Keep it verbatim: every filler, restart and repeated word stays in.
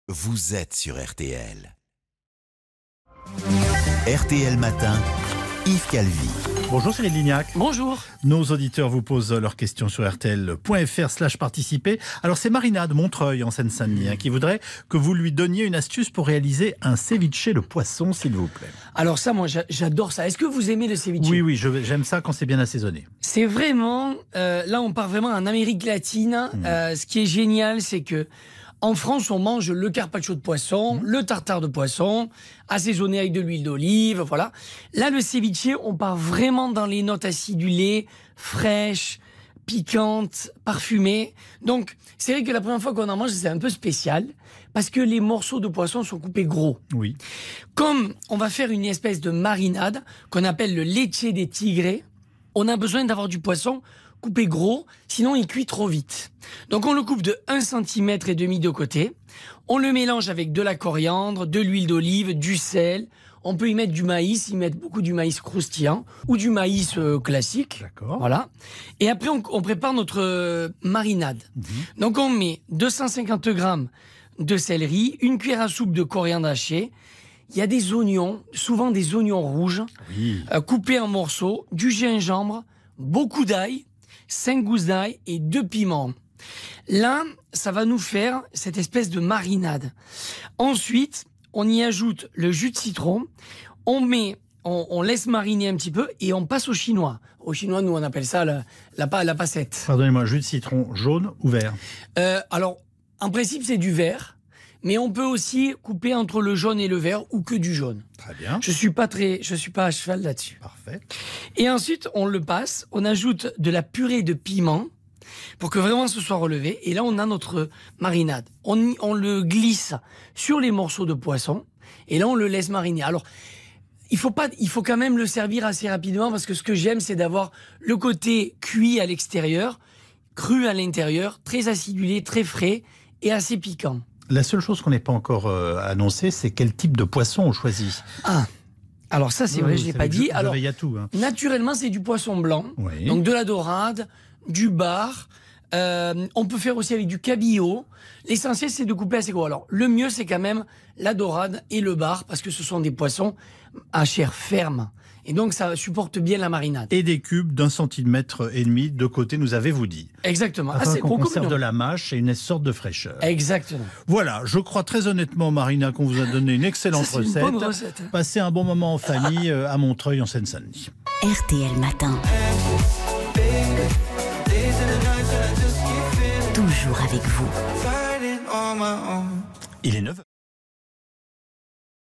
Vous êtes sur R T L. R T L Matin, Yves Calvi. Bonjour Cyril Lignac. Bonjour. Nos auditeurs vous posent leurs questions sur R T L point F R slash participer. Alors c'est Marina de Montreuil en Seine-Saint-Denis hein, qui voudrait que vous lui donniez une astuce pour réaliser un ceviche de poisson, s'il vous plaît. Alors ça, moi j'adore ça. Est-ce que vous aimez le ceviche? Oui, oui, je- j'aime ça quand c'est bien assaisonné. C'est vraiment, euh, là on part vraiment en Amérique latine. Mmh. Euh, ce qui est génial, c'est que en France, on mange le carpaccio de poisson, Mmh. le tartare de poisson, assaisonné avec de l'huile d'olive, voilà. Là, le ceviche, on part vraiment dans les notes acidulées, fraîches, piquantes, parfumées. Donc, c'est vrai que la première fois qu'on en mange, c'est un peu spécial, parce que les morceaux de poisson sont coupés gros. Oui. Comme on va faire une espèce de marinade, qu'on appelle le leche des tigres, on a besoin d'avoir du poisson coupé gros, sinon il cuit trop vite. Donc on le coupe de un centimètre et demi de côté. On le mélange avec de la coriandre, de l'huile d'olive, du sel. On peut y mettre du maïs, y mettre beaucoup du maïs croustillant ou du maïs euh, classique. D'accord. Voilà. Et après on, on prépare notre euh, marinade. Mmh. Donc on met deux cent cinquante grammes de céleri, une cuillère à soupe de coriandre haché. Il y a des oignons, souvent des oignons rouges, Oui. euh, coupés en morceaux, du gingembre, beaucoup d'ail, cinq gousses d'ail et deux piments. Là, ça va nous faire cette espèce de marinade. Ensuite, on y ajoute le jus de citron, on met, on, on laisse mariner un petit peu et on passe au chinois. Au chinois, nous on appelle ça la, la, pa- la passette. Pardonnez-moi, jus de citron jaune ou vert? Euh, alors, en principe, c'est du vert, mais on peut aussi couper entre le jaune et le vert ou que du jaune. Très bien. Je suis pas très, je suis pas à cheval là-dessus. Parfait. Et ensuite, on le passe, on ajoute de la purée de piment pour que vraiment ce soit relevé. Et là, on a notre marinade. On, y- on le glisse sur les morceaux de poisson et là, on le laisse mariner. Alors, il faut pas, il faut quand même le servir assez rapidement parce que ce que j'aime, c'est d'avoir le côté cuit à l'extérieur, cru à l'intérieur, très acidulé, très frais et assez piquant. La seule chose qu'on n'ait pas encore euh, annoncée, c'est quel type de poisson on choisit. Ah, alors ça, c'est vrai, je l'ai pas dit. Alors, il y a tout. Hein. naturellement, c'est du poisson blanc. Oui. Donc de la dorade, du bar. Euh, on peut faire aussi avec du cabillaud. L'essentiel, c'est de couper assez gros. Alors, le mieux, c'est quand même la dorade et le bar, parce que ce sont des poissons à chair ferme. Et donc, ça supporte bien la marinade. Et des cubes d'un centimètre et demi de côté, nous avez-vous dit. Exactement. Afin Assez qu'on gros comme conserve nous. de la mâche et une sorte de fraîcheur. Exactement. Voilà, je crois très honnêtement, Marina, qu'on vous a donné une excellente Ça, c'est une recette. bonne recette. Passez un bon moment en famille euh, à Montreuil, en Seine-Saint-Denis. R T L Matin. Toujours avec vous. Il est neuf heures.